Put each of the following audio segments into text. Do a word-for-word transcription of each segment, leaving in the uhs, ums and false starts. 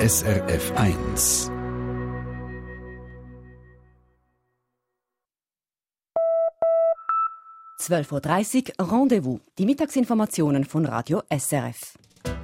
S R F eins. zwölf Uhr dreißig Rendezvous, die Mittagsinformationen von Radio S R F.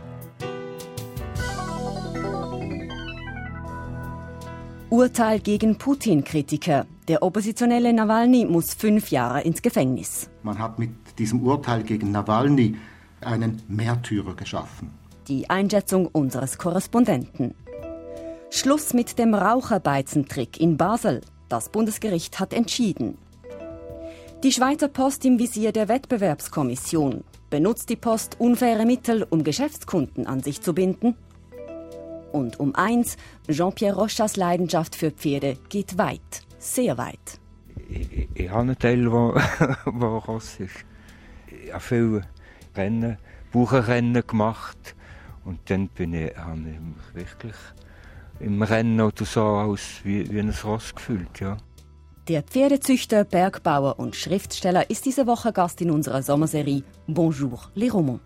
Urteil gegen Putin-Kritiker. Der Oppositionelle Nawalny muss fünf Jahre ins Gefängnis. Man hat mit diesem Urteil gegen Nawalny einen Märtyrer geschaffen. Die Einschätzung unseres Korrespondenten. Schluss mit dem Raucherbeizentrick in Basel. Das Bundesgericht hat entschieden. Die Schweizer Post im Visier der Wettbewerbskommission. Benutzt die Post unfaire Mittel, um Geschäftskunden an sich zu binden? Und um eins, Jean-Pierre Rochas Leidenschaft für Pferde geht weit, sehr weit. Ich, ich, ich habe einen Teil, der Ross ist. Ich habe viele Rennen, Bauernrennen gemacht. Und dann bin ich, habe ich mich wirklich im Rennen oder so als wie, wie ein Ross gefühlt, ja. Der Pferdezüchter, Bergbauer und Schriftsteller ist diese Woche Gast in unserer Sommerserie Bonjour les Romans.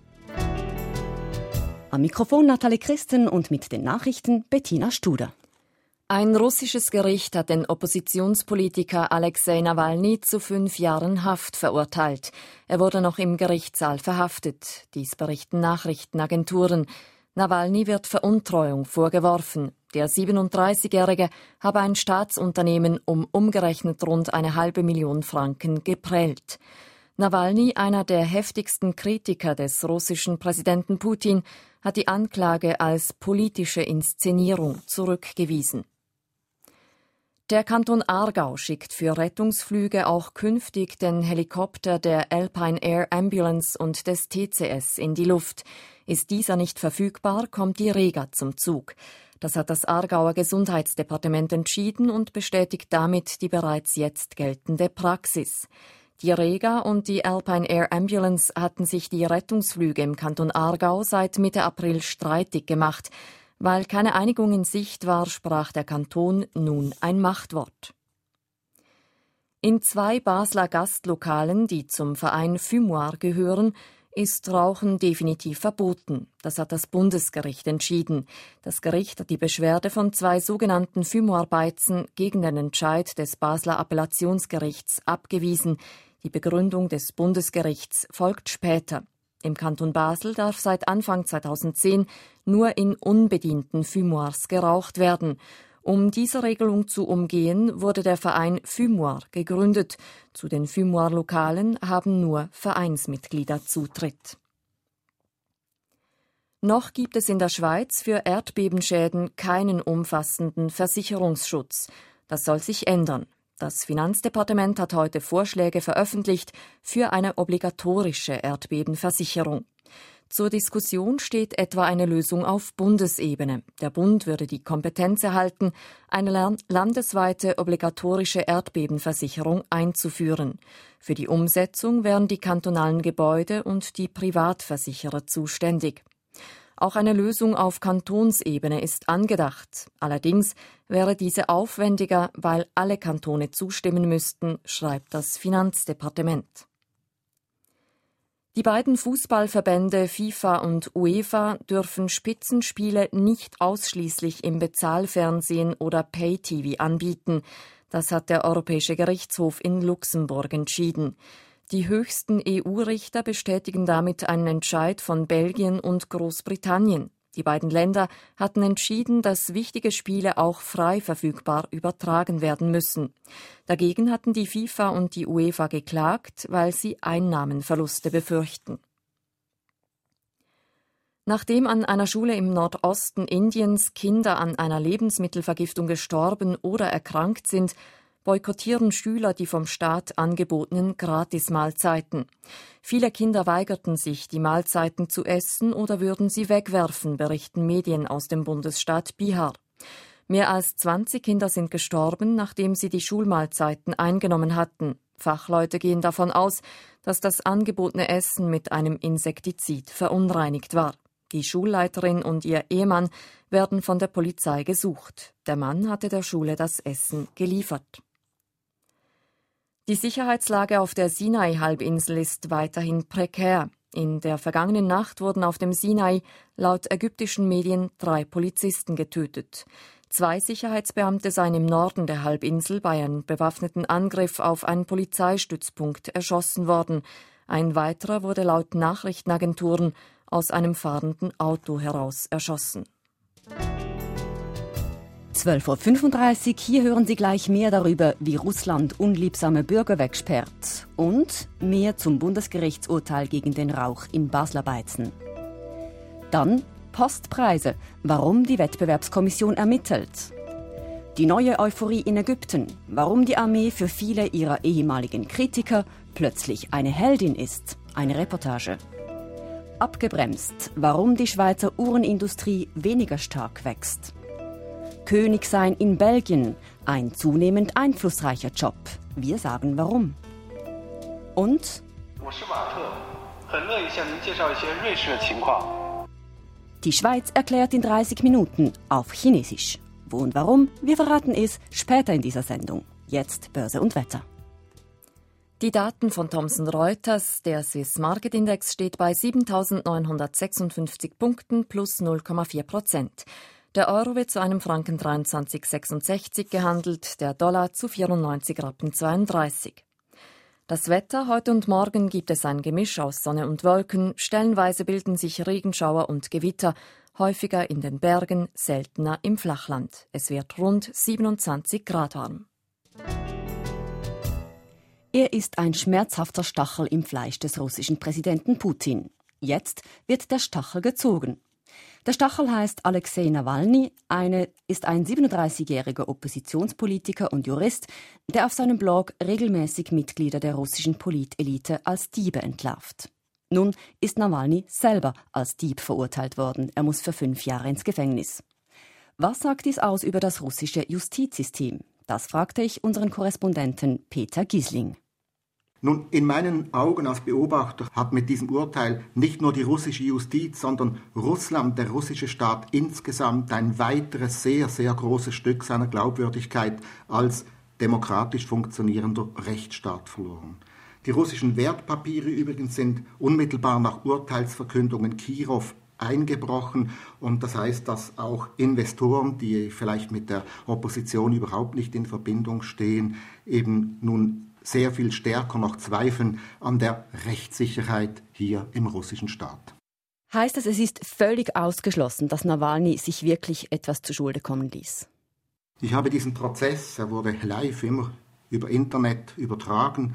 Am Mikrofon Nathalie Christen und mit den Nachrichten Bettina Studer. Ein russisches Gericht hat den Oppositionspolitiker Alexei Nawalny zu fünf Jahren Haft verurteilt. Er wurde noch im Gerichtssaal verhaftet. Dies berichten Nachrichtenagenturen. Nawalny wird Veruntreuung vorgeworfen. Der siebenunddreißigjährige habe ein Staatsunternehmen um umgerechnet rund eine halbe Million Franken geprellt. Nawalny, einer der heftigsten Kritiker des russischen Präsidenten Putin, hat die Anklage als politische Inszenierung zurückgewiesen. Der Kanton Aargau schickt für Rettungsflüge auch künftig den Helikopter der Alpine Air Ambulance und des T C S in die Luft. Ist dieser nicht verfügbar, kommt die Rega zum Zug. Das hat das Aargauer Gesundheitsdepartement entschieden und bestätigt damit die bereits jetzt geltende Praxis. Die Rega und die Alpine Air Ambulance hatten sich die Rettungsflüge im Kanton Aargau seit Mitte April streitig gemacht. Weil keine Einigung in Sicht war, sprach der Kanton nun ein Machtwort. In zwei Basler Gastlokalen, die zum Verein Fumoir gehören, ist Rauchen definitiv verboten. Das hat das Bundesgericht entschieden. Das Gericht hat die Beschwerde von zwei sogenannten Fumoir-Beizen gegen den Entscheid des Basler Appellationsgerichts abgewiesen. Die Begründung des Bundesgerichts folgt später. Im Kanton Basel darf seit Anfang zweitausendzehn nur in unbedienten Fumoirs geraucht werden. Um diese Regelung zu umgehen, wurde der Verein Fumoir gegründet. Zu den Fumoir-Lokalen haben nur Vereinsmitglieder Zutritt. Noch gibt es in der Schweiz für Erdbebenschäden keinen umfassenden Versicherungsschutz. Das soll sich ändern. Das Finanzdepartement hat heute Vorschläge veröffentlicht für eine obligatorische Erdbebenversicherung. Zur Diskussion steht etwa eine Lösung auf Bundesebene. Der Bund würde die Kompetenz erhalten, eine landesweite obligatorische Erdbebenversicherung einzuführen. Für die Umsetzung wären die kantonalen Gebäude und die Privatversicherer zuständig. Auch eine Lösung auf Kantonsebene ist angedacht. Allerdings wäre diese aufwendiger, weil alle Kantone zustimmen müssten, schreibt das Finanzdepartement. Die beiden Fußballverbände FIFA und UEFA dürfen Spitzenspiele nicht ausschließlich im Bezahlfernsehen oder Pay-T V anbieten. Das hat der Europäische Gerichtshof in Luxemburg entschieden. Die höchsten E U-Richter bestätigen damit einen Entscheid von Belgien und Großbritannien. Die beiden Länder hatten entschieden, dass wichtige Spiele auch frei verfügbar übertragen werden müssen. Dagegen hatten die FIFA und die UEFA geklagt, weil sie Einnahmenverluste befürchten. Nachdem an einer Schule im Nordosten Indiens Kinder an einer Lebensmittelvergiftung gestorben oder erkrankt sind, boykottieren Schüler die vom Staat angebotenen Gratismahlzeiten. Viele Kinder weigerten sich, die Mahlzeiten zu essen oder würden sie wegwerfen, berichten Medien aus dem Bundesstaat Bihar. Mehr als zwanzig Kinder sind gestorben, nachdem sie die Schulmahlzeiten eingenommen hatten. Fachleute gehen davon aus, dass das angebotene Essen mit einem Insektizid verunreinigt war. Die Schulleiterin und ihr Ehemann werden von der Polizei gesucht. Der Mann hatte der Schule das Essen geliefert. Die Sicherheitslage auf der Sinai-Halbinsel ist weiterhin prekär. In der vergangenen Nacht wurden auf dem Sinai laut ägyptischen Medien drei Polizisten getötet. Zwei Sicherheitsbeamte seien im Norden der Halbinsel bei einem bewaffneten Angriff auf einen Polizeistützpunkt erschossen worden. Ein weiterer wurde laut Nachrichtenagenturen aus einem fahrenden Auto heraus erschossen. zwölf Uhr fünfunddreißig, hier hören Sie gleich mehr darüber, wie Russland unliebsame Bürger wegsperrt und mehr zum Bundesgerichtsurteil gegen den Rauch in Basler Beizen. Dann Postpreise, warum die Wettbewerbskommission ermittelt. Die neue Euphorie in Ägypten, warum die Armee für viele ihrer ehemaligen Kritiker plötzlich eine Heldin ist. Eine Reportage. Abgebremst, warum die Schweizer Uhrenindustrie weniger stark wächst. König sein in Belgien, ein zunehmend einflussreicher Job. Wir sagen warum. Und die Schweiz erklärt in dreißig Minuten auf Chinesisch. Wo und warum? Wir verraten es später in dieser Sendung. Jetzt Börse und Wetter. Die Daten von Thomson Reuters, der Swiss Market Index steht bei siebentausendneunhundertsechsundfünfzig Punkten plus null Komma vier Prozent. Der Euro wird zu einem Franken dreiundzwanzig Komma sechsundsechzig gehandelt, der Dollar zu vierundneunzig Rappen zweiunddreißig. Das Wetter: Heute und morgen gibt es ein Gemisch aus Sonne und Wolken. Stellenweise bilden sich Regenschauer und Gewitter, häufiger in den Bergen, seltener im Flachland. Es wird rund siebenundzwanzig Grad warm. Er ist ein schmerzhafter Stachel im Fleisch des russischen Präsidenten Putin. Jetzt wird der Stachel gezogen. Der Stachel heißt Alexei Nawalny, eine, ist ein siebenunddreißigjähriger Oppositionspolitiker und Jurist, der auf seinem Blog regelmäßig Mitglieder der russischen Politelite als Diebe entlarvt. Nun ist Nawalny selber als Dieb verurteilt worden. Er muss für fünf Jahre ins Gefängnis. Was sagt dies aus über das russische Justizsystem? Das fragte ich unseren Korrespondenten Peter Giesling. Nun, in meinen Augen als Beobachter hat mit diesem Urteil nicht nur die russische Justiz, sondern Russland, der russische Staat insgesamt, ein weiteres sehr, sehr großes Stück seiner Glaubwürdigkeit als demokratisch funktionierender Rechtsstaat verloren. Die russischen Wertpapiere übrigens sind unmittelbar nach Urteilsverkündung in Kirow eingebrochen, und das heißt, dass auch Investoren, die vielleicht mit der Opposition überhaupt nicht in Verbindung stehen, eben nun sehr viel stärker noch zweifeln an der Rechtssicherheit hier im russischen Staat. Heißt das, es ist völlig ausgeschlossen, dass Nawalny sich wirklich etwas zu Schulde kommen ließ? Ich habe diesen Prozess, er wurde live immer über Internet übertragen.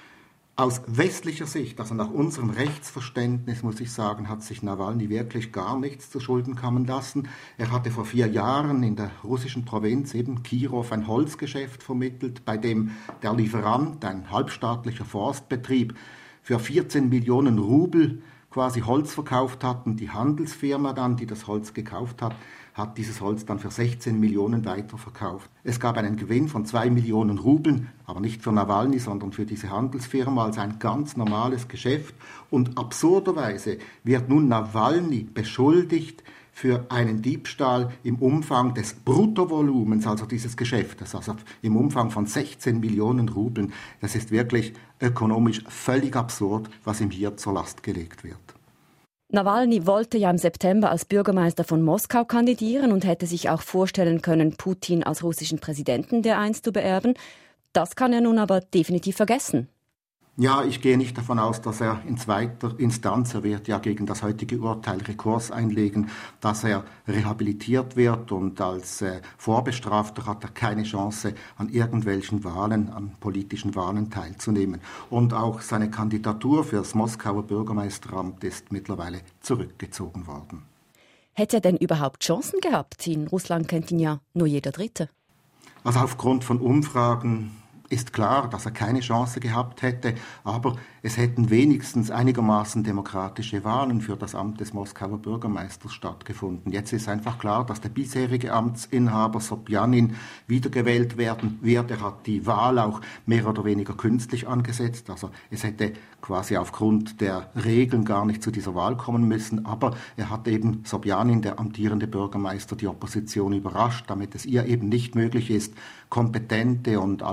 Aus westlicher Sicht, also nach unserem Rechtsverständnis, muss ich sagen, hat sich Nawalny wirklich gar nichts zu Schulden kommen lassen. Er hatte vor vier Jahren in der russischen Provinz eben Kirow ein Holzgeschäft vermittelt, bei dem der Lieferant, ein halbstaatlicher Forstbetrieb, für vierzehn Millionen Rubel quasi Holz verkauft hat, und die Handelsfirma dann, die das Holz gekauft hat, hat dieses Holz dann für sechzehn Millionen weiterverkauft. Es gab einen Gewinn von zwei Millionen Rubeln, aber nicht für Nawalny, sondern für diese Handelsfirma, als ein ganz normales Geschäft. Und absurderweise wird nun Nawalny beschuldigt für einen Diebstahl im Umfang des Bruttovolumens, also dieses Geschäftes, also im Umfang von sechzehn Millionen Rubeln. Das ist wirklich ökonomisch völlig absurd, was ihm hier zur Last gelegt wird. Nawalny wollte ja im September als Bürgermeister von Moskau kandidieren und hätte sich auch vorstellen können, Putin als russischen Präsidenten dereinst zu beerben. Das kann er nun aber definitiv vergessen. Ja, ich gehe nicht davon aus, dass er in zweiter Instanz, er wird ja gegen das heutige Urteil Rekurs einlegen, dass er rehabilitiert wird, und als äh, Vorbestrafter hat er keine Chance, an irgendwelchen Wahlen, an politischen Wahlen teilzunehmen. Und auch seine Kandidatur für das Moskauer Bürgermeisteramt ist mittlerweile zurückgezogen worden. Hätte er denn überhaupt Chancen gehabt? In Russland kennt ihn ja nur jeder Dritte. Also aufgrund von Umfragen ist klar, dass er keine Chance gehabt hätte, aber es hätten wenigstens einigermaßen demokratische Wahlen für das Amt des Moskauer Bürgermeisters stattgefunden. Jetzt ist einfach klar, dass der bisherige Amtsinhaber Sobjanin wiedergewählt werden wird. Er hat die Wahl auch mehr oder weniger künstlich angesetzt. Also es hätte quasi aufgrund der Regeln gar nicht zu dieser Wahl kommen müssen. Aber er hat eben Sobjanin, der amtierende Bürgermeister, die Opposition überrascht, damit es ihr eben nicht möglich ist, kompetente und allenfalls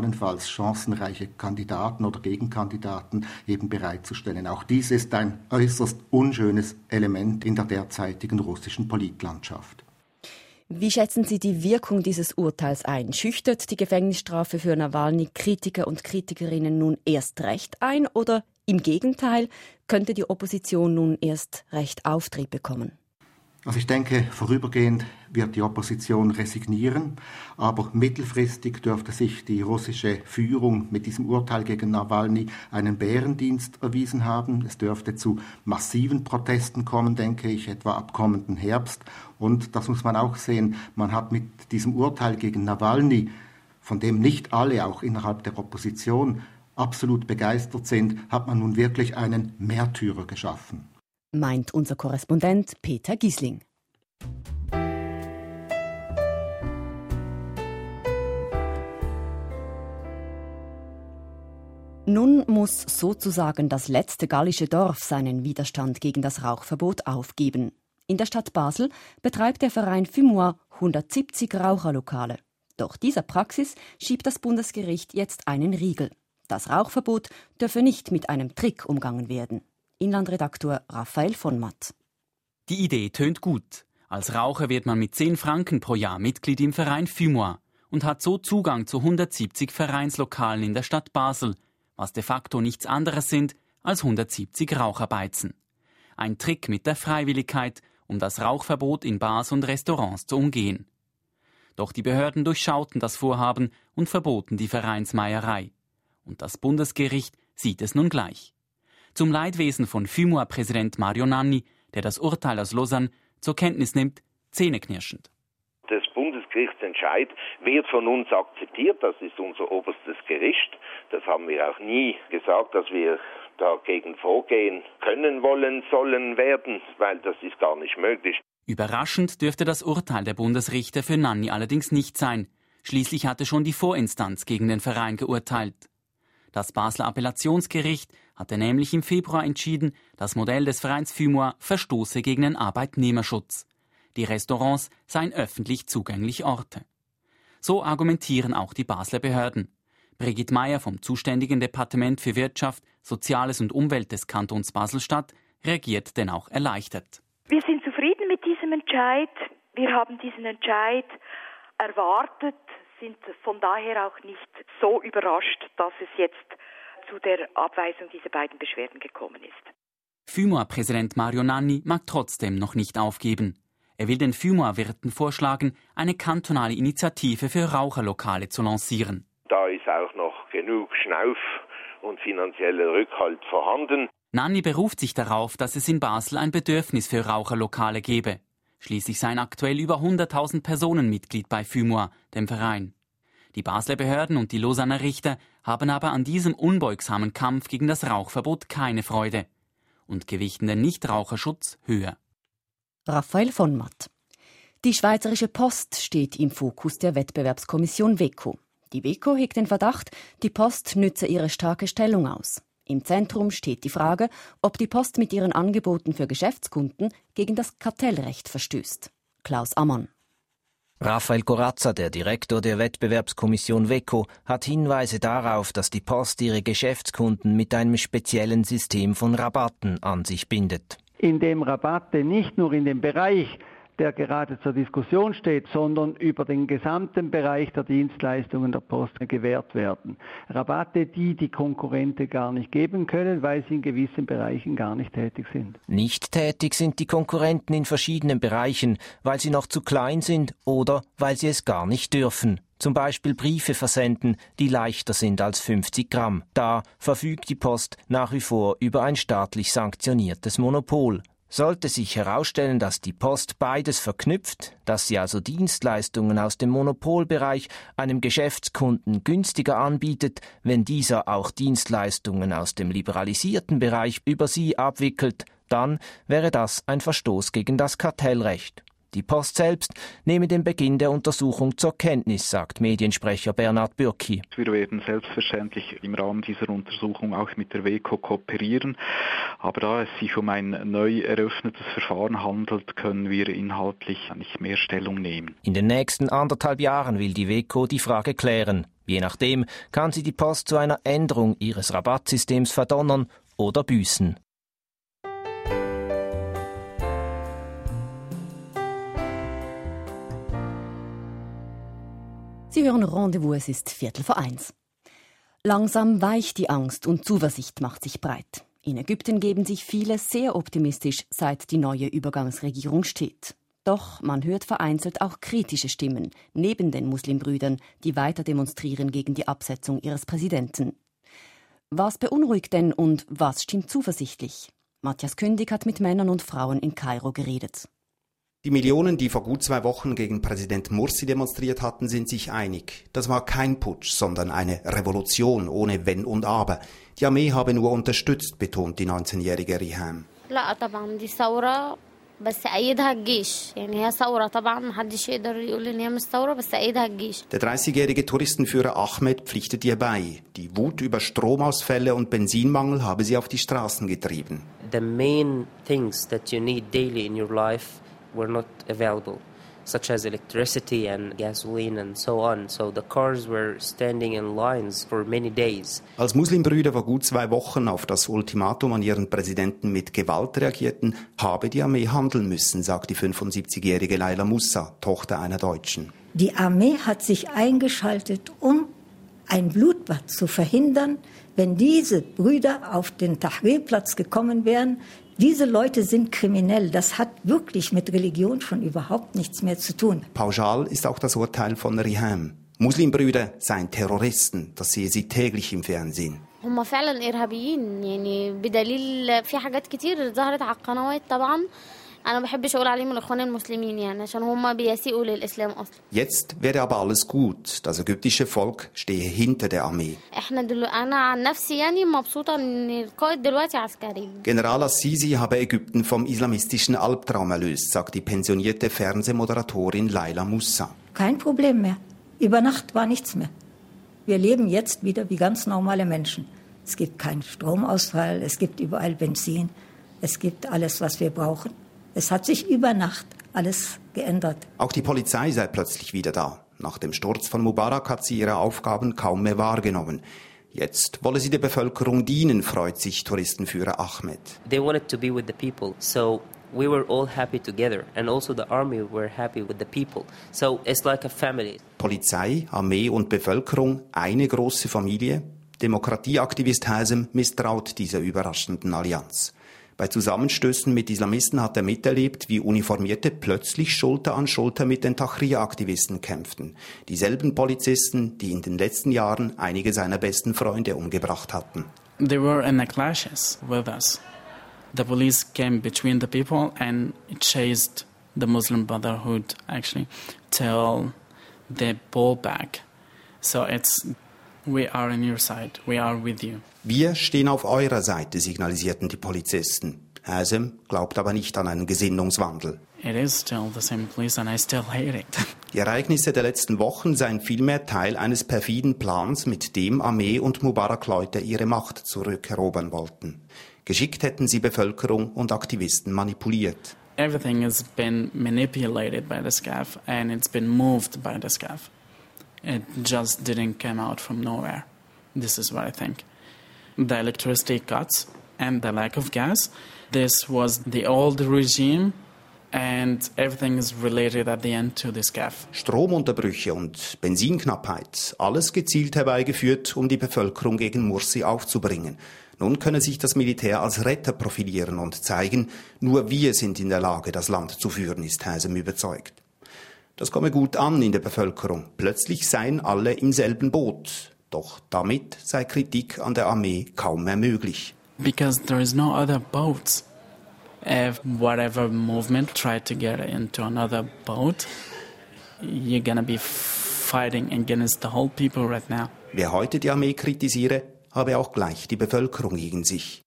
als chancenreiche Kandidaten oder Gegenkandidaten eben bereitzustellen. Auch dies ist ein äußerst unschönes Element in der derzeitigen russischen Politlandschaft. Wie schätzen Sie die Wirkung dieses Urteils ein? Schüchtert die Gefängnisstrafe für Nawalny Kritiker und Kritikerinnen nun erst recht ein oder im Gegenteil, könnte die Opposition nun erst recht Auftrieb bekommen? Also ich denke, vorübergehend wird die Opposition resignieren, aber mittelfristig dürfte sich die russische Führung mit diesem Urteil gegen Nawalny einen Bärendienst erwiesen haben. Es dürfte zu massiven Protesten kommen, denke ich, etwa ab kommenden Herbst. Und das muss man auch sehen, man hat mit diesem Urteil gegen Nawalny, von dem nicht alle, auch innerhalb der Opposition, absolut begeistert sind, hat man nun wirklich einen Märtyrer geschaffen. Meint unser Korrespondent Peter Giesling. Nun muss sozusagen das letzte gallische Dorf seinen Widerstand gegen das Rauchverbot aufgeben. In der Stadt Basel betreibt der Verein Fumoir hundertsiebzig Raucherlokale. Doch dieser Praxis schiebt das Bundesgericht jetzt einen Riegel. Das Rauchverbot dürfe nicht mit einem Trick umgangen werden. Inlandredaktor Raphael von Matt. Die Idee tönt gut. Als Raucher wird man mit zehn Franken pro Jahr Mitglied im Verein Fumoir und hat so Zugang zu hundertsiebzig Vereinslokalen in der Stadt Basel, was de facto nichts anderes sind als hundertsiebzig Raucherbeizen. Ein Trick mit der Freiwilligkeit, um das Rauchverbot in Bars und Restaurants zu umgehen. Doch die Behörden durchschauten das Vorhaben und verboten die Vereinsmeierei. Und das Bundesgericht sieht es nun gleich. Zum Leidwesen von Fumoir-Präsident Mario Nanni, der das Urteil aus Lausanne zur Kenntnis nimmt, zähneknirschend. Das Bundesgerichtsentscheid wird von uns akzeptiert, das ist unser oberstes Gericht. Das haben wir auch nie gesagt, dass wir dagegen vorgehen können, wollen, sollen, werden, weil das ist gar nicht möglich. Überraschend dürfte das Urteil der Bundesrichter für Nanni allerdings nicht sein. Schließlich hatte schon die Vorinstanz gegen den Verein geurteilt. Das Basler Appellationsgericht hatte nämlich im Februar entschieden, das Modell des Vereins Fumoir verstoße gegen den Arbeitnehmerschutz. Die Restaurants seien öffentlich zugängliche Orte. So argumentieren auch die Basler Behörden. Brigitte Meyer vom zuständigen Departement für Wirtschaft, Soziales und Umwelt des Kantons Basel-Stadt reagiert denn auch erleichtert. Wir sind zufrieden mit diesem Entscheid. Wir haben diesen Entscheid erwartet, sind von daher auch nicht so überrascht, dass es jetzt zu der Abweisung dieser beiden Beschwerden gekommen ist. Fumoir-Präsident Mario Nanni mag trotzdem noch nicht aufgeben. Er will den Fumoir-Wirten vorschlagen, eine kantonale Initiative für Raucherlokale zu lancieren. Da ist auch noch genug Schnauf- und finanzieller Rückhalt vorhanden. Nanni beruft sich darauf, dass es in Basel ein Bedürfnis für Raucherlokale gebe. Schließlich seien aktuell über hunderttausend Personen Mitglied bei Fumoir, dem Verein. Die Basler Behörden und die Lausanner Richter haben aber an diesem unbeugsamen Kampf gegen das Rauchverbot keine Freude und gewichten den Nichtraucherschutz höher. Raphael von Matt. Die Schweizerische Post steht im Fokus der Wettbewerbskommission WECO. Die WECO hegt den Verdacht, die Post nütze ihre starke Stellung aus. Im Zentrum steht die Frage, ob die Post mit ihren Angeboten für Geschäftskunden gegen das Kartellrecht verstößt. Klaus Ammann. Raphael Corazza, der Direktor der Wettbewerbskommission WECO, hat Hinweise darauf, dass die Post ihre Geschäftskunden mit einem speziellen System von Rabatten an sich bindet. Indem Rabatte nicht nur in dem Bereich, der gerade zur Diskussion steht, sondern über den gesamten Bereich der Dienstleistungen der Post gewährt werden. Rabatte, die die Konkurrenten gar nicht geben können, weil sie in gewissen Bereichen gar nicht tätig sind. Nicht tätig sind die Konkurrenten in verschiedenen Bereichen, weil sie noch zu klein sind oder weil sie es gar nicht dürfen. Zum Beispiel Briefe versenden, die leichter sind als fünfzig Gramm. Da verfügt die Post nach wie vor über ein staatlich sanktioniertes Monopol. Sollte sich herausstellen, dass die Post beides verknüpft, dass sie also Dienstleistungen aus dem Monopolbereich einem Geschäftskunden günstiger anbietet, wenn dieser auch Dienstleistungen aus dem liberalisierten Bereich über sie abwickelt, dann wäre das ein Verstoß gegen das Kartellrecht. Die Post selbst nehme den Beginn der Untersuchung zur Kenntnis, sagt Mediensprecher Bernhard Bürki. Wir werden selbstverständlich im Rahmen dieser Untersuchung auch mit der WECO kooperieren. Aber da es sich um ein neu eröffnetes Verfahren handelt, können wir inhaltlich nicht mehr Stellung nehmen. In den nächsten anderthalb Jahren will die WECO die Frage klären. Je nachdem kann sie die Post zu einer Änderung ihres Rabattsystems verdonnern oder büßen. Sie hören Rendezvous, es ist Viertel vor eins. Langsam weicht die Angst und Zuversicht macht sich breit. In Ägypten geben sich viele sehr optimistisch, seit die neue Übergangsregierung steht. Doch man hört vereinzelt auch kritische Stimmen, neben den Muslimbrüdern, die weiter demonstrieren gegen die Absetzung ihres Präsidenten. Was beunruhigt denn und was stimmt zuversichtlich? Matthias Kündig hat mit Männern und Frauen in Kairo geredet. Die Millionen, die vor gut zwei Wochen gegen Präsident Mursi demonstriert hatten, sind sich einig. Das war kein Putsch, sondern eine Revolution ohne Wenn und Aber. Die Armee habe nur unterstützt, betont die neunzehnjährige Riham. Der dreißigjährige Touristenführer Ahmed pflichtet ihr bei. Die Wut über Stromausfälle und Benzinmangel habe sie auf die Straßen getrieben. The main things that you need daily in your life were not available, such as electricity and gasoline and so on. So the cars were standing in lines for many days. Als Muslimbrüder vor gut zwei Wochen auf das Ultimatum an ihren Präsidenten mit Gewalt reagierten, habe die Armee handeln müssen, sagt die fünfundsiebzigjährige Laila Musa, Tochter einer Deutschen. Die Armee hat sich eingeschaltet, um ein Blutbad zu verhindern, wenn diese Brüder auf den Tahrir-Platz gekommen wären. Diese Leute sind kriminell. Das hat wirklich mit Religion schon überhaupt nichts mehr zu tun. Pauschal ist auch das Urteil von Riham. Muslimbrüder seien Terroristen. Das sehe sie täglich im Fernsehen. هم فعلا إرهابيين يعني بدليل في حاجات كتير ظهرت على القنوات طبعا. أنا ما بحبش أقول عليهم الإخوان المسلمين يعني عشان هم بيسيئوا للإسلام أصلا. Jetzt wäre aber alles gut. Das ägyptische Volk stehe hinter der Armee. إحنا دلوقتي أنا عن نفسي يعني مبسوطة إن القائد دلوقتي عسكري. General Assisi habe Ägypten vom islamistischen Albtraum erlöst, sagt die pensionierte Fernsehmoderatorin Laila Musa. Kein Problem mehr. Über Nacht war nichts mehr. Wir leben jetzt wieder wie ganz normale Menschen. Es gibt keinen Stromausfall, es gibt überall Benzin, es gibt alles, was wir brauchen. Es hat sich über Nacht alles geändert. Auch die Polizei sei plötzlich wieder da. Nach dem Sturz von Mubarak hat sie ihre Aufgaben kaum mehr wahrgenommen. Jetzt wolle sie der Bevölkerung dienen, freut sich Touristenführer Ahmed. They wanted to be with the people, so we were all happy together. And also the army were happy with the people. So it's like a family. Polizei, Armee und Bevölkerung, eine große Familie? Demokratieaktivist Hazem misstraut dieser überraschenden Allianz. Bei Zusammenstößen mit Islamisten hat er miterlebt, wie Uniformierte plötzlich Schulter an Schulter mit den Tahrir-Aktivisten kämpften. Dieselben Polizisten, die in den letzten Jahren einige seiner besten Freunde umgebracht hatten. They were in the clashes with us. The police came between the people and it chased the Muslim Brotherhood actually till they pulled back. So it's we are on your side, we are with you. Wir stehen auf eurer Seite, signalisierten die Polizisten. Hazem glaubt aber nicht an einen Gesinnungswandel. It is still the same police and I still hate it. Die Ereignisse der letzten Wochen seien vielmehr Teil eines perfiden Plans, mit dem Armee und Mubarak-Leute ihre Macht zurückerobern wollten. Geschickt hätten sie Bevölkerung und Aktivisten manipuliert. Everything has been manipulated by the S C A F and it's been moved by the S C A F. It just didn't come out from nowhere. This is what I think. The electricity cuts and the lack of gas. This was the old regime and everything is related at the end to the S C A F. Stromunterbrüche und Benzinknappheit, alles gezielt herbeigeführt, um die Bevölkerung gegen Mursi aufzubringen. Nun könne sich das Militär als Retter profilieren und zeigen, nur wir sind in der Lage, das Land zu führen, ist Hazem überzeugt. Das komme gut an in der Bevölkerung. Plötzlich seien alle im selben Boot. Doch damit sei Kritik an der Armee kaum mehr möglich. Because there is no other boats. If whatever movement tried to get into another boat, you're gonna be fighting against the whole people right now. Wer heute die Armee kritisiere, habe auch gleich die Bevölkerung gegen sich.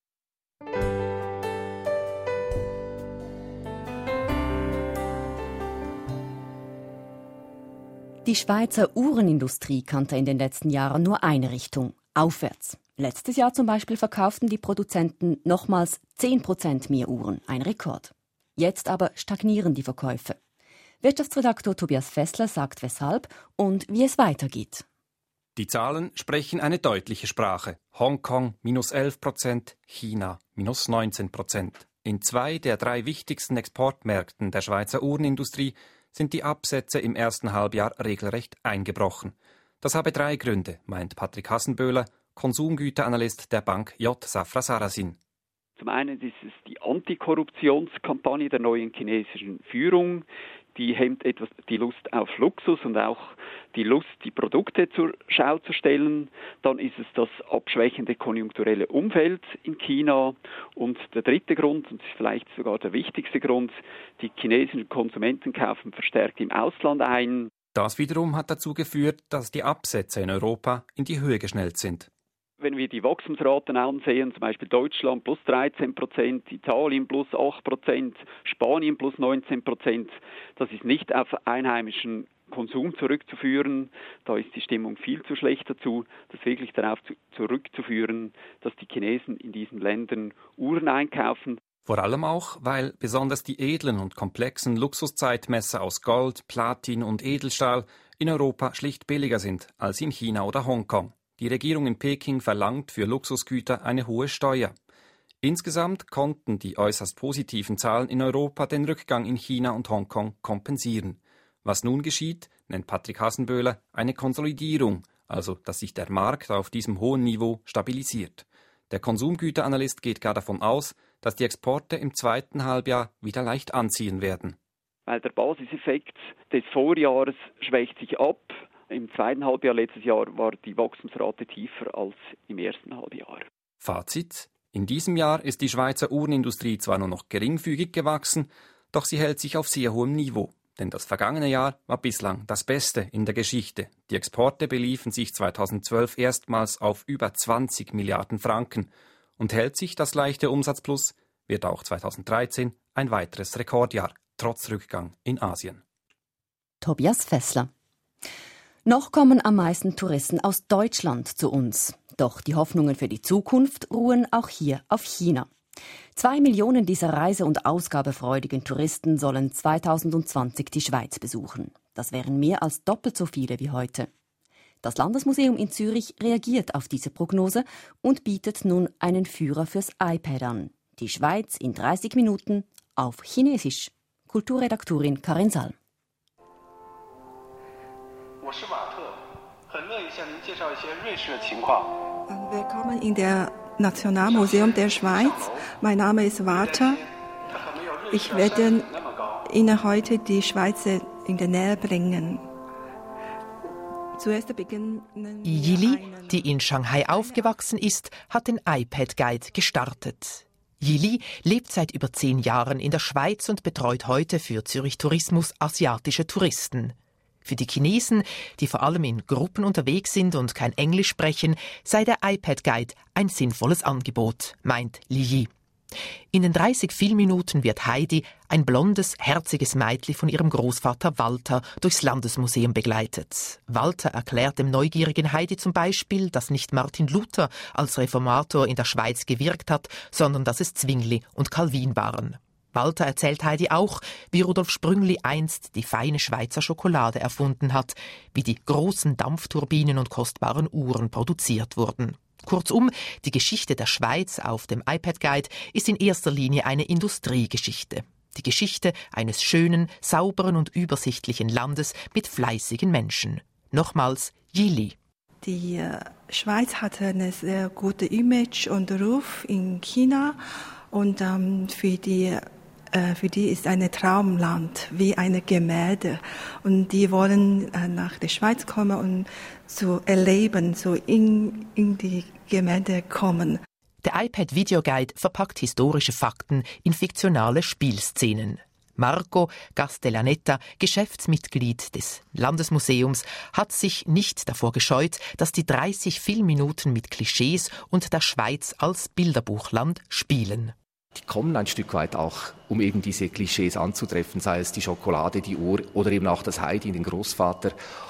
Die Schweizer Uhrenindustrie kannte in den letzten Jahren nur eine Richtung, aufwärts. Letztes Jahr zum Beispiel verkauften die Produzenten nochmals zehn Prozent mehr Uhren, ein Rekord. Jetzt aber stagnieren die Verkäufe. Wirtschaftsredaktor Tobias Fessler sagt weshalb und wie es weitergeht. Die Zahlen sprechen eine deutliche Sprache. Hongkong minus elf Prozent, China minus neunzehn Prozent. In zwei der drei wichtigsten Exportmärkten der Schweizer Uhrenindustrie sind die Absätze im ersten Halbjahr regelrecht eingebrochen. Das habe drei Gründe, meint Patrick Hassenböhler, Konsumgüteranalyst der Bank J. Safra Sarasin. Zum einen ist es die Antikorruptionskampagne der neuen chinesischen Führung. Die hemmt etwas die Lust auf Luxus und auch die Lust, die Produkte zur Schau zu stellen. Dann ist es das abschwächende konjunkturelle Umfeld in China. Und der dritte Grund, und vielleicht sogar der wichtigste Grund, die chinesischen Konsumenten kaufen verstärkt im Ausland ein. Das wiederum hat dazu geführt, dass die Absätze in Europa in die Höhe geschnellt sind. Wenn wir die Wachstumsraten ansehen, zum Beispiel Deutschland plus dreizehn Prozent, Italien plus acht Prozent, Spanien plus neunzehn Prozent, das ist nicht auf einheimischen Konsum zurückzuführen. Da ist die Stimmung viel zu schlecht dazu. Das ist wirklich darauf zu, zurückzuführen, dass die Chinesen in diesen Ländern Uhren einkaufen. Vor allem auch, weil besonders die edlen und komplexen Luxuszeitmesser aus Gold, Platin und Edelstahl in Europa schlicht billiger sind als in China oder Hongkong. Die Regierung in Peking verlangt für Luxusgüter eine hohe Steuer. Insgesamt konnten die äußerst positiven Zahlen in Europa den Rückgang in China und Hongkong kompensieren. Was nun geschieht, nennt Patrick Hassenböhler eine Konsolidierung, also dass sich der Markt auf diesem hohen Niveau stabilisiert. Der Konsumgüteranalyst geht gar davon aus, dass die Exporte im zweiten Halbjahr wieder leicht anziehen werden. Weil der Basiseffekt des Vorjahres schwächt sich ab. Im zweiten Halbjahr letztes Jahr war die Wachstumsrate tiefer als im ersten Halbjahr. Fazit: In diesem Jahr ist die Schweizer Uhrenindustrie zwar nur noch geringfügig gewachsen, doch sie hält sich auf sehr hohem Niveau. Denn das vergangene Jahr war bislang das Beste in der Geschichte. Die Exporte beliefen sich zweitausendzwölf erstmals auf über zwanzig Milliarden Franken. Und hält sich das leichte Umsatzplus, wird auch zweitausenddreizehn ein weiteres Rekordjahr, trotz Rückgang in Asien. Tobias Fessler. Noch kommen am meisten Touristen aus Deutschland zu uns. Doch die Hoffnungen für die Zukunft ruhen auch hier auf China. Zwei Millionen dieser reise- und ausgabefreudigen Touristen sollen zweitausendzwanzig die Schweiz besuchen. Das wären mehr als doppelt so viele wie heute. Das Landesmuseum in Zürich reagiert auf diese Prognose und bietet nun einen Führer fürs iPad an. Die Schweiz in dreißig Minuten auf Chinesisch. Kulturredaktorin Karin Salm. Willkommen in der Nationalmuseum der Schweiz. Mein Name ist Walter. Ich werde Ihnen heute die Schweiz in die Nähe bringen. Zuerst beginnen Yili, die in Shanghai aufgewachsen ist, hat den iPad Guide gestartet. Yili lebt seit über zehn Jahren in der Schweiz und betreut heute für Zürich Tourismus asiatische Touristen. Für die Chinesen, die vor allem in Gruppen unterwegs sind und kein Englisch sprechen, sei der iPad Guide ein sinnvolles Angebot, meint Li Yi. In den dreißig Filmminuten wird Heidi, ein blondes, herziges Meitli von ihrem Großvater Walter, durchs Landesmuseum begleitet. Walter erklärt dem neugierigen Heidi zum Beispiel, dass nicht Martin Luther als Reformator in der Schweiz gewirkt hat, sondern dass es Zwingli und Calvin waren. Walter erzählt Heidi auch, wie Rudolf Sprüngli einst die feine Schweizer Schokolade erfunden hat, wie die großen Dampfturbinen und kostbaren Uhren produziert wurden. Kurzum, die Geschichte der Schweiz auf dem iPad Guide ist in erster Linie eine Industriegeschichte. Die Geschichte eines schönen, sauberen und übersichtlichen Landes mit fleißigen Menschen. Nochmals Yili. Die Schweiz hatte ein sehr gutes Image und Ruf in China und ähm, für die Für die ist ein Traumland, wie ein Gemälde. Und die wollen nach der Schweiz kommen und zu erleben, so in, in die Gemälde kommen. Der iPad Videoguide verpackt historische Fakten in fiktionale Spielszenen. Marco Castellaneta, Geschäftsmitglied des Landesmuseums, hat sich nicht davor gescheut, dass die dreißig Filmminuten mit Klischees und der Schweiz als Bilderbuchland spielen. Die kommen ein Stück weit auch, um eben diese Klischees anzutreffen, sei es die Schokolade, die Uhr oder eben auch das Heidi, den Großvater.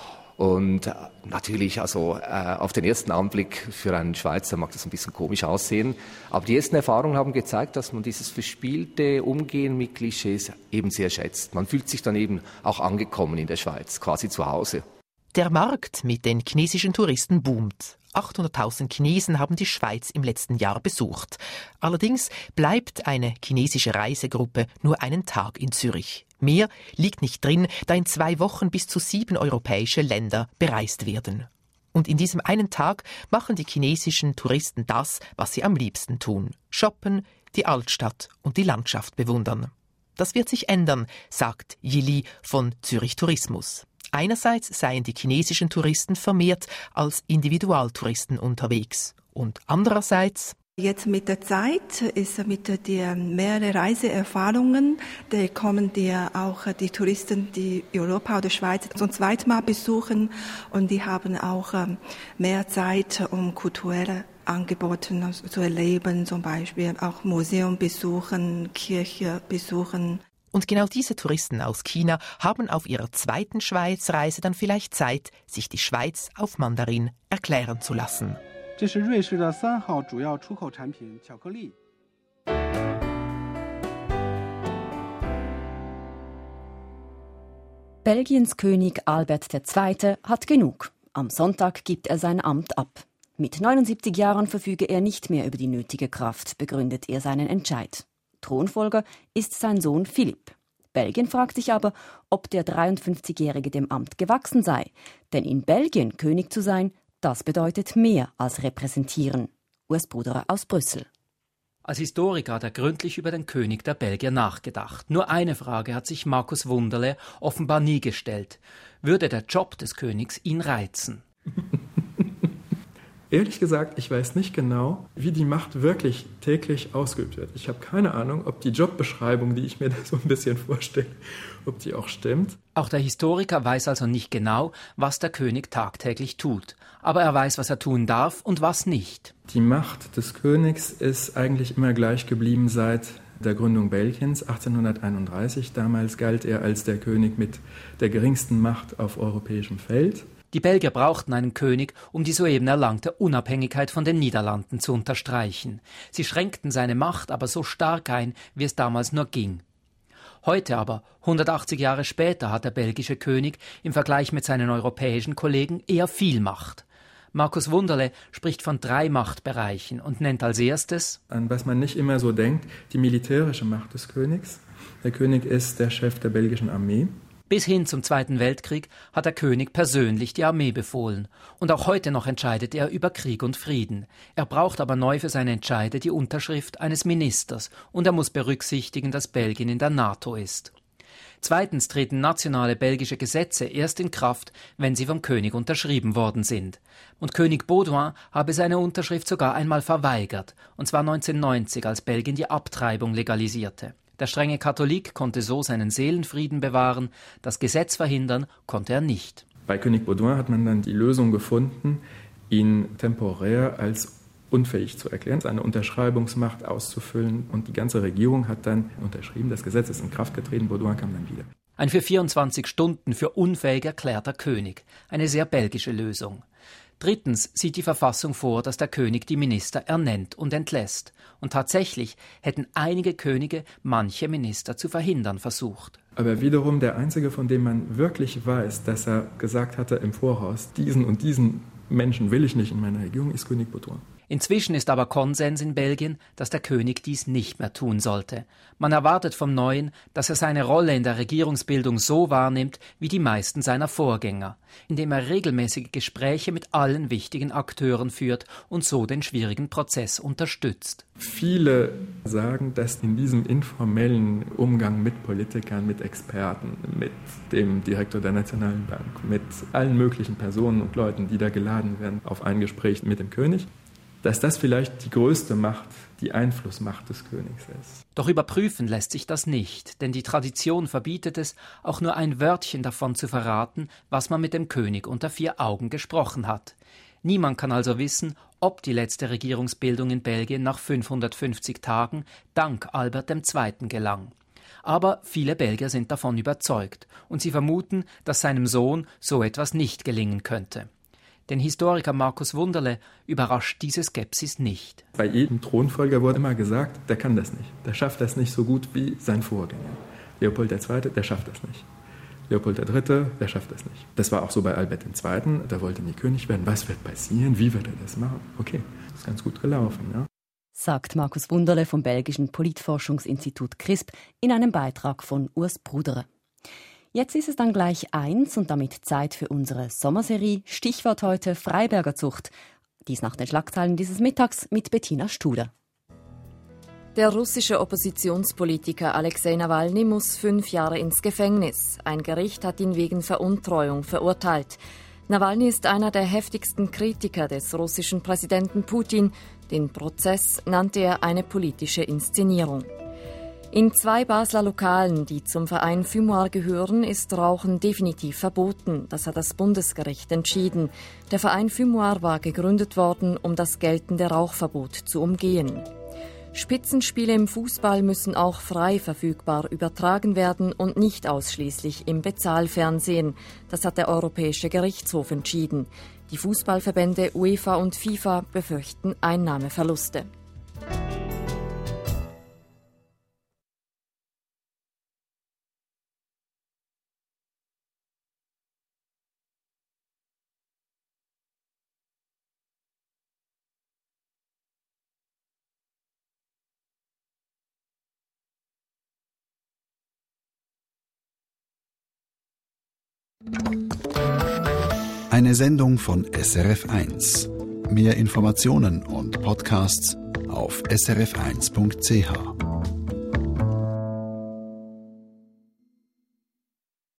Und natürlich, also äh, auf den ersten Anblick für einen Schweizer mag das ein bisschen komisch aussehen. Aber die ersten Erfahrungen haben gezeigt, dass man dieses verspielte Umgehen mit Klischees eben sehr schätzt. Man fühlt sich dann eben auch angekommen in der Schweiz, quasi zu Hause. Der Markt mit den chinesischen Touristen boomt. achthunderttausend Chinesen haben die Schweiz im letzten Jahr besucht. Allerdings bleibt eine chinesische Reisegruppe nur einen Tag in Zürich. Mehr liegt nicht drin, da in zwei Wochen bis zu sieben europäische Länder bereist werden. Und in diesem einen Tag machen die chinesischen Touristen das, was sie am liebsten tun: shoppen, die Altstadt und die Landschaft bewundern. Das wird sich ändern, sagt Yili von Zürich Tourismus. Einerseits seien die chinesischen Touristen vermehrt als Individualtouristen unterwegs und andererseits: Jetzt mit der Zeit ist mit den mehreren Reiseerfahrungen, da kommen die auch die Touristen, die Europa oder Schweiz zum zweiten Mal besuchen, und die haben auch mehr Zeit, um kulturelle Angebote zu erleben, zum Beispiel auch Museum besuchen, Kirche besuchen. Und genau diese Touristen aus China haben auf ihrer zweiten Schweizreise dann vielleicht Zeit, sich die Schweiz auf Mandarin erklären zu lassen. Belgiens König Albert der Zweite hat genug. Am Sonntag gibt er sein Amt ab. Mit neunundsiebzig Jahren verfüge er nicht mehr über die nötige Kraft, begründet er seinen Entscheid. Thronfolger ist sein Sohn Philipp. Belgien fragt sich aber, ob der dreiundfünfzigjährige dem Amt gewachsen sei. Denn in Belgien König zu sein, das bedeutet mehr als repräsentieren. Urs Bruderer aus Brüssel. Als Historiker hat er gründlich über den König der Belgier nachgedacht. Nur eine Frage hat sich Markus Wunderle offenbar nie gestellt. Würde der Job des Königs ihn reizen? Ehrlich gesagt, ich weiß nicht genau, wie die Macht wirklich täglich ausgeübt wird. Ich habe keine Ahnung, ob die Jobbeschreibung, die ich mir da so ein bisschen vorstelle, ob die auch stimmt. Auch der Historiker weiß also nicht genau, was der König tagtäglich tut. Aber er weiß, was er tun darf und was nicht. Die Macht des Königs ist eigentlich immer gleich geblieben seit der Gründung Belgiens achtzehnhunderteinunddreißig. Damals galt er als der König mit der geringsten Macht auf europäischem Feld. Die Belgier brauchten einen König, um die soeben erlangte Unabhängigkeit von den Niederlanden zu unterstreichen. Sie schränkten seine Macht aber so stark ein, wie es damals nur ging. Heute aber, hundertachtzig Jahre später, hat der belgische König im Vergleich mit seinen europäischen Kollegen eher viel Macht. Markus Wunderle spricht von drei Machtbereichen und nennt als erstes, an was man nicht immer so denkt, die militärische Macht des Königs. Der König ist der Chef der belgischen Armee. Bis hin zum Zweiten Weltkrieg hat der König persönlich die Armee befohlen. Und auch heute noch entscheidet er über Krieg und Frieden. Er braucht aber neu für seine Entscheide die Unterschrift eines Ministers. Und er muss berücksichtigen, dass Belgien in der NATO ist. Zweitens treten nationale belgische Gesetze erst in Kraft, wenn sie vom König unterschrieben worden sind. Und König Baudouin habe seine Unterschrift sogar einmal verweigert. Und zwar neunzehnhundertneunzig, als Belgien die Abtreibung legalisierte. Der strenge Katholik konnte so seinen Seelenfrieden bewahren, das Gesetz verhindern konnte er nicht. Bei König Baudouin hat man dann die Lösung gefunden, ihn temporär als unfähig zu erklären, seine Unterschreibungsmacht auszufüllen, und die ganze Regierung hat dann unterschrieben, das Gesetz ist in Kraft getreten, Baudouin kam dann wieder. Ein für vierundzwanzig Stunden für unfähig erklärter König, eine sehr belgische Lösung. Drittens sieht die Verfassung vor, dass der König die Minister ernennt und entlässt. Und tatsächlich hätten einige Könige manche Minister zu verhindern versucht. Aber wiederum der einzige, von dem man wirklich weiß, dass er gesagt hatte im Voraus, diesen und diesen Menschen will ich nicht in meiner Regierung, ist König Baudouin. Inzwischen ist aber Konsens in Belgien, dass der König dies nicht mehr tun sollte. Man erwartet vom Neuen, dass er seine Rolle in der Regierungsbildung so wahrnimmt wie die meisten seiner Vorgänger, indem er regelmäßige Gespräche mit allen wichtigen Akteuren führt und so den schwierigen Prozess unterstützt. Viele sagen, dass in diesem informellen Umgang mit Politikern, mit Experten, mit dem Direktor der Nationalen Bank, mit allen möglichen Personen und Leuten, die da geladen werden auf ein Gespräch mit dem König, dass das vielleicht die größte Macht, die Einflussmacht des Königs ist. Doch überprüfen lässt sich das nicht, denn die Tradition verbietet es, auch nur ein Wörtchen davon zu verraten, was man mit dem König unter vier Augen gesprochen hat. Niemand kann also wissen, ob die letzte Regierungsbildung in Belgien nach fünfhundertfünfzig Tagen dank Albert der Zweite gelang. Aber viele Belgier sind davon überzeugt und sie vermuten, dass seinem Sohn so etwas nicht gelingen könnte. Den Historiker Markus Wunderle überrascht diese Skepsis nicht. Bei jedem Thronfolger wurde immer gesagt, der kann das nicht. Der schafft das nicht so gut wie sein Vorgänger. Leopold der Zweite, der schafft das nicht. Leopold der Dritte, der schafft das nicht. Das war auch so bei Albert der Zweite, der wollte nie König werden. Was wird passieren? Wie wird er das machen? Okay, das ist ganz gut gelaufen, ja. Sagt Markus Wunderle vom belgischen Politforschungsinstitut C R I S P in einem Beitrag von Urs Brudere. Jetzt ist es dann gleich eins und damit Zeit für unsere Sommerserie. Stichwort heute Freiberger Zucht. Dies nach den Schlagzeilen dieses Mittags mit Bettina Studer. Der russische Oppositionspolitiker Alexei Nawalny muss fünf Jahre ins Gefängnis. Ein Gericht hat ihn wegen Veruntreuung verurteilt. Nawalny ist einer der heftigsten Kritiker des russischen Präsidenten Putin. Den Prozess nannte er eine politische Inszenierung. In zwei Basler Lokalen, die zum Verein Fumoir gehören, ist Rauchen definitiv verboten. Das hat das Bundesgericht entschieden. Der Verein Fumoir war gegründet worden, um das geltende Rauchverbot zu umgehen. Spitzenspiele im Fußball müssen auch frei verfügbar übertragen werden und nicht ausschließlich im Bezahlfernsehen. Das hat der Europäische Gerichtshof entschieden. Die Fußballverbände UEFA und FIFA befürchten Einnahmeverluste. Eine Sendung von S R F eins. Mehr Informationen und Podcasts auf s r f eins punkt c h.